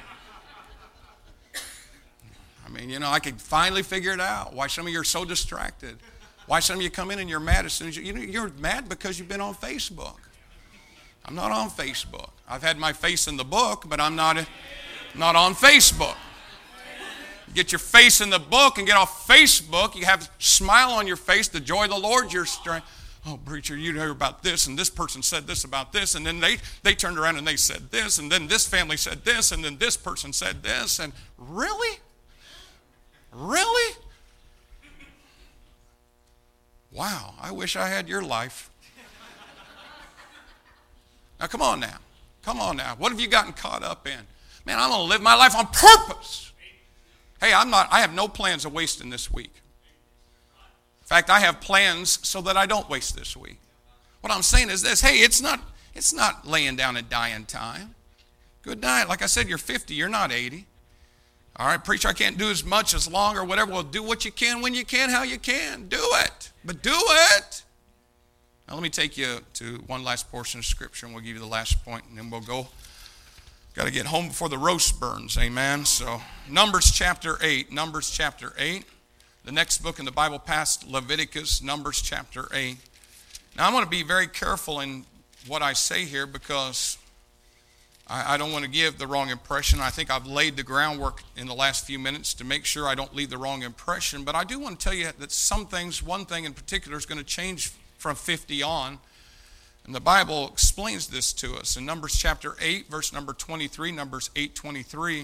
Speaker 1: I mean, I could finally figure it out. Why some of you are so distracted. Why some of you come in and you're mad as soon as you're mad because you've been on Facebook. I'm not on Facebook. I've had my face in the book, but I'm not on Facebook. Get your face in the book and get off Facebook. You have a smile on your face, the joy of the Lord, your strength. Oh, preacher, you hear about this, and this person said this about this, and then they turned around and they said this, and then this family said this, and then this person said this, and really? Really? Wow, I wish I had your life. Now, come on now. Come on now. What have you gotten caught up in? Man, I'm going to live my life on purpose. Hey, I have no plans of wasting this week. In fact, I have plans so that I don't waste this week. What I'm saying is this, hey, it's not laying down and dying time. Good night. Like I said, you're 50, you're not 80. All right, preacher, I can't do as much as long or whatever. Well, do what you can, when you can, how you can. Do it. But do it. Now let me take you to one last portion of Scripture, and we'll give you the last point, and then we'll go. Got to get home before the roast burns, amen? So Numbers chapter 8. Numbers chapter 8. The next book in the Bible past Leviticus, Numbers chapter 8. Now I want to be very careful in what I say here because I don't want to give the wrong impression. I think I've laid the groundwork in the last few minutes to make sure I don't leave the wrong impression. But I do want to tell you that some things, one thing in particular, is going to change from 50 on. And the Bible explains this to us. In Numbers chapter 8, verse number 23, Numbers 8:23.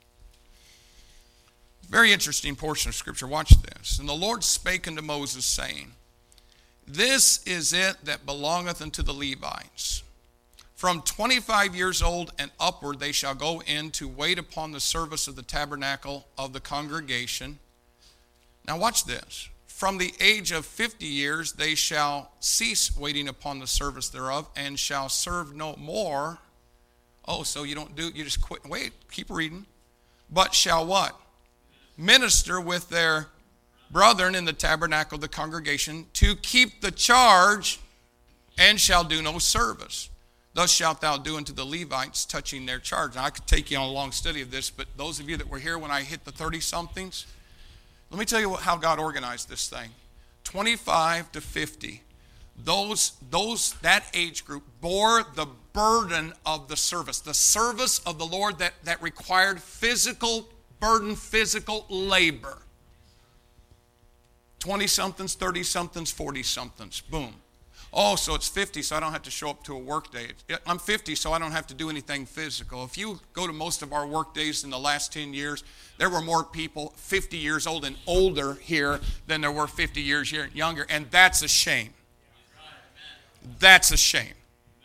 Speaker 1: Very interesting portion of Scripture. Watch this. And the Lord spake unto Moses, saying, This is it that belongeth unto the Levites. From 25 years old and upward they shall go in to wait upon the service of the tabernacle of the congregation. Now watch this. From the age of 50 years they shall cease waiting upon the service thereof and shall serve no more. Oh, so you don't do it, you just quit. Wait, keep reading. But shall what? Minister with their brethren in the tabernacle of the congregation to keep the charge and shall do no service. Thus shalt thou do unto the Levites touching their charge. Now, I could take you on a long study of this, but those of you that were here when I hit the 30-somethings, let me tell you how God organized this thing. 25 to 50, that age group bore the burden of the service of the Lord that required physical burden, physical labor. 20-somethings, 30-somethings, 40-somethings, boom. Oh, so it's 50, so I don't have to show up to a work day. I'm 50, so I don't have to do anything physical. If you go to most of our work days in the last 10 years, there were more people 50 years old and older here than there were 50 years younger, and that's a shame. That's a shame.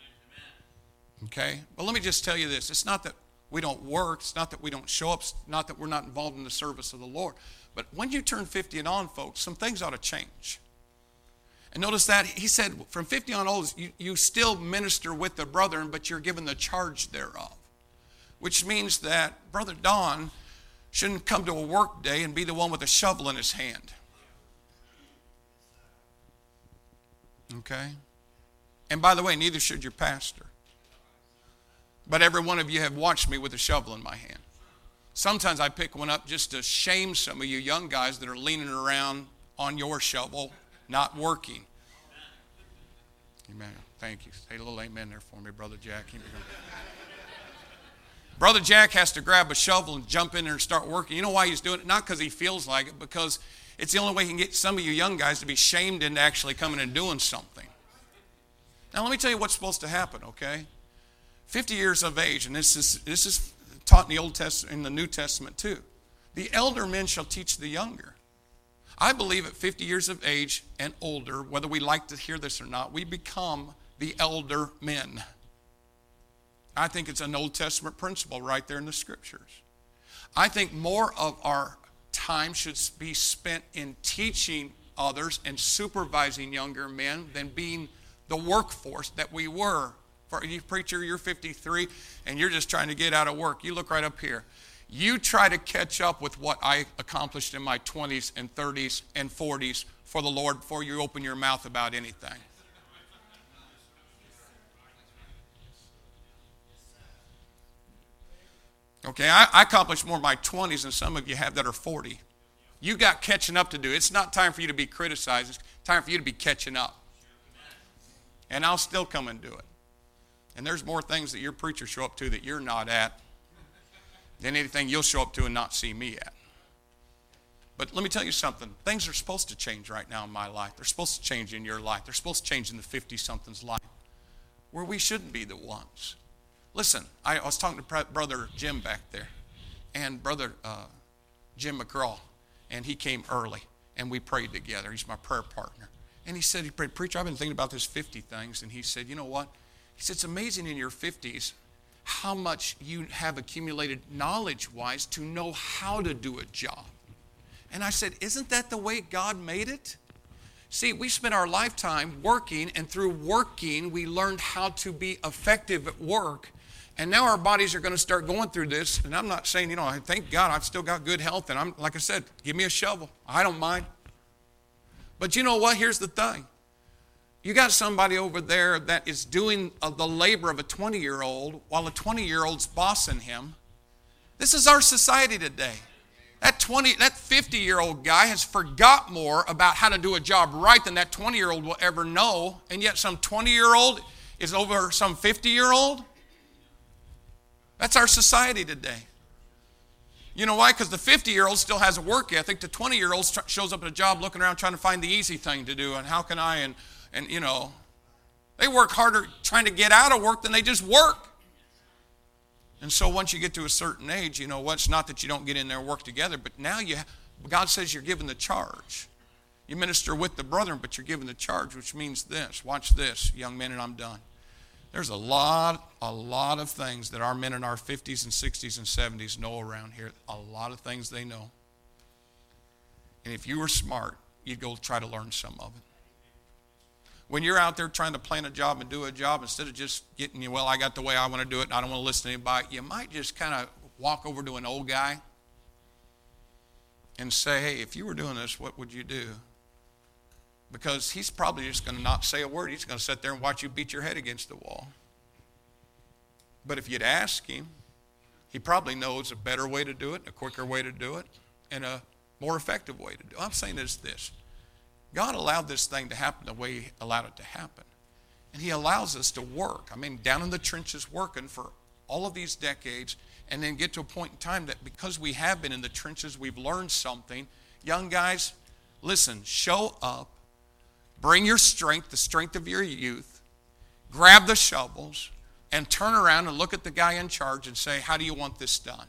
Speaker 1: Okay? But let me just tell you this. It's not that we don't work. It's not that we don't show up. It's not that we're not involved in the service of the Lord. But when you turn 50 and on, folks, some things ought to change. And notice that he said, from 50 on old, you still minister with the brethren, but you're given the charge thereof. Which means that Brother Don shouldn't come to a work day and be the one with a shovel in his hand. Okay? And by the way, neither should your pastor. But every one of you have watched me with a shovel in my hand. Sometimes I pick one up just to shame some of you young guys that are leaning around on your shovel, not working. Amen. Thank you. Say a little amen there for me, Brother Jack. Brother Jack has to grab a shovel and jump in there and start working. You know why he's doing it? Not because he feels like it, because it's the only way he can get some of you young guys to be shamed into actually coming and doing something. Now let me tell you what's supposed to happen, okay? 50 years of age, and this is taught in the Old Testament, in the New Testament too. The elder men shall teach the younger. I believe at 50 years of age and older, whether we like to hear this or not, we become the elder men. I think it's an Old Testament principle right there in the Scriptures. I think more of our time should be spent in teaching others and supervising younger men than being the workforce that we were. For you preacher, you're 53 and you're just trying to get out of work. You look right up here. You try to catch up with what I accomplished in my 20s and 30s and 40s for the Lord before you open your mouth about anything. Okay, I accomplished more in my 20s than some of you have that are 40. You got catching up to do. It's not time for you to be criticized. It's time for you to be catching up. And I'll still come and do it. And there's more things that your preachers show up to that you're not at than anything you'll show up to and not see me at. But let me tell you something. Things are supposed to change right now in my life. They're supposed to change in your life. They're supposed to change in the 50-something's life, where we shouldn't be the ones. Listen, I was talking to Brother Jim back there, and Brother Jim McGraw, and he came early, and we prayed together. He's my prayer partner. And he said, he prayed, preacher, I've been thinking about this 50 things. And he said, you know what? He said, it's amazing in your 50s how much you have accumulated knowledge-wise to know how to do a job. And I said, isn't that the way God made it? See, we spent our lifetime working, and through working, we learned how to be effective at work. And now our bodies are going to start going through this. And I'm not saying, thank God I've still got good health. And like I said, give me a shovel. I don't mind. But you know what? Here's the thing. You got somebody over there that is doing the labor of a 20-year-old while a 20-year-old's bossing him. This is our society today. That 50-year-old guy has forgot more about how to do a job right than that 20-year-old will ever know. And yet some 20-year-old is over some 50-year-old. That's our society today. You know why? Because the 50-year-old still has a work ethic. The 20-year-old shows up at a job looking around trying to find the easy thing to do. And how can I? And they work harder trying to get out of work than they just work. And so once you get to a certain age, it's not that you don't get in there and work together, but now God says you're given the charge. You minister with the brethren, but you're given the charge, which means this. Watch this, young men, and I'm done. There's a lot of things that our men in our 50s and 60s and 70s know around here. A lot of things they know. And if you were smart, you'd go try to learn some of it. When you're out there trying to plan a job and do a job, instead of just getting I got the way I want to do it and I don't want to listen to anybody, you might just kind of walk over to an old guy and say, hey, if you were doing this, what would you do? Because he's probably just going to not say a word. He's going to sit there and watch you beat your head against the wall. But if you'd ask him, he probably knows a better way to do it, a quicker way to do it, and a more effective way to do it. I'm saying is this. God allowed this thing to happen the way he allowed it to happen. And he allows us to work. Down in the trenches working for all of these decades, and then get to a point in time that because we have been in the trenches, we've learned something. Young guys, listen, show up. Bring your strength, the strength of your youth, grab the shovels, and turn around and look at the guy in charge and say, how do you want this done?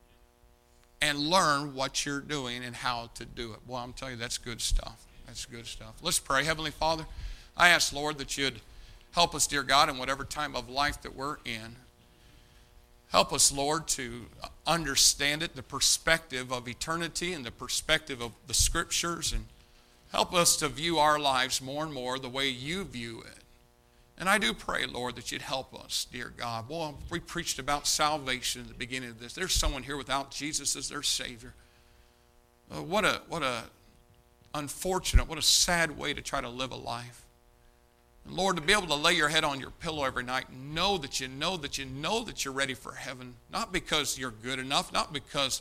Speaker 1: And learn what you're doing and how to do it. Well, I'm telling you, that's good stuff. That's good stuff. Let's pray. Heavenly Father, I ask, Lord, that you'd help us, dear God, in whatever time of life that we're in. Help us, Lord, to understand it, the perspective of eternity and the perspective of the Scriptures, and help us to view our lives more and more the way you view it. And I do pray, Lord, that you'd help us, dear God. Boy, we preached about salvation at the beginning of this. There's someone here without Jesus as their Savior. What a unfortunate, what a sad way to try to live a life. And Lord, to be able to lay your head on your pillow every night and know that you're ready for heaven, not because you're good enough, not because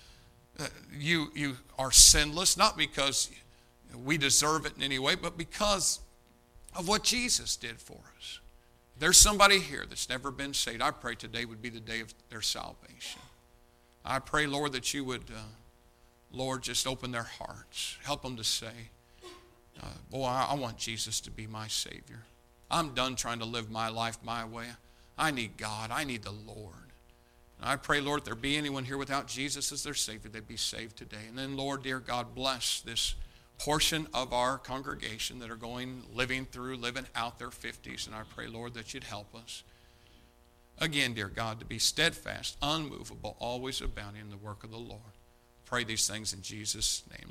Speaker 1: you are sinless, not because we deserve it in any way, but because of what Jesus did for us. There's somebody here that's never been saved. I pray today would be the day of their salvation. I pray, Lord, that you would, Lord, just open their hearts. Help them to say, boy, I want Jesus to be my Savior. I'm done trying to live my life my way. I need God. I need the Lord. And I pray, Lord, if there be anyone here without Jesus as their Savior, they'd be saved today. And then, Lord, dear God, bless this portion of our congregation that are living out their 50s. And I pray, Lord, that you'd help us. Again, dear God, to be steadfast, unmovable, always abounding in the work of the Lord. Pray these things in Jesus' name.